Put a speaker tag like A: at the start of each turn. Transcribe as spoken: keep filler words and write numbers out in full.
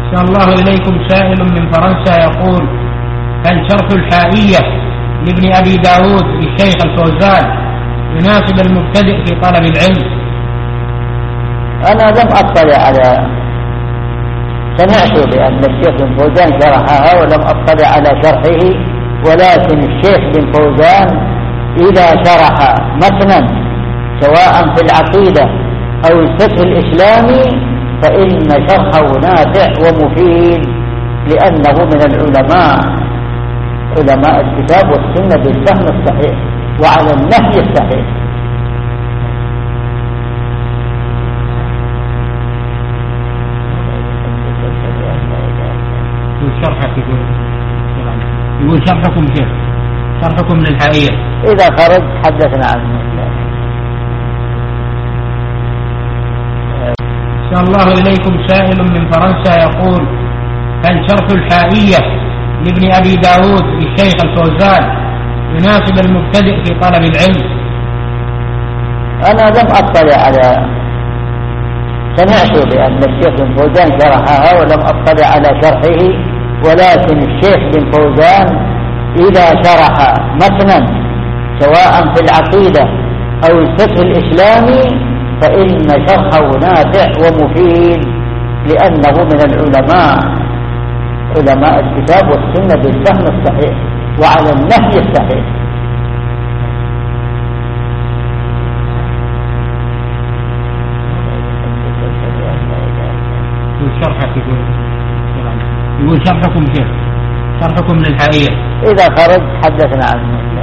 A: أحسن الله إليكم. سائل من فرنسا يقول: هل شرح الحائية لابن أبي داود للشيخ الفوزان يناسب المبتدئ في طلب العلم؟
B: أنا لم أطلع على، سمعت بأن الشيخ بن فوزان شرحها ولم أطلع على شرحه، ولكن الشيخ بن فوزان إذا شرح متنا سواء في العقيدة أو الفقه الإسلامي فإن شرحه نافع ومفيد، لأنه من العلماء علماء الكتاب والسنة بالفهم الصحيح وعلى النهي الصحيح.
A: شرحك يقول يقول شرحكم كيف؟ شرحكم للحائية
B: إذا خرج حدثنا عنه.
A: أحسن الله إليكم. سائل من فرنسا يقول: هل شرح الحائية لابن أبي داود للشيخ الفوزان يناسب المبتدئ في طلب العلم؟
B: أنا لم أطلع على، سمعت بأن الشيخ بن فوزان شرحها ولم أطلع على شرحه، ولكن الشيخ بن فوزان إذا شرح متنا سواء في العقيدة أو الفقه الإسلامي فإن شرحه نافع ومفيد، لأنه من العلماء علماء الكتاب والسنة بالفهم الصحيح وعلى النهي الصحيح.
A: شرحك يقول يقول شرحكم كيف؟ شرحكم للحائية
B: إذا خرج حدثنا عنه.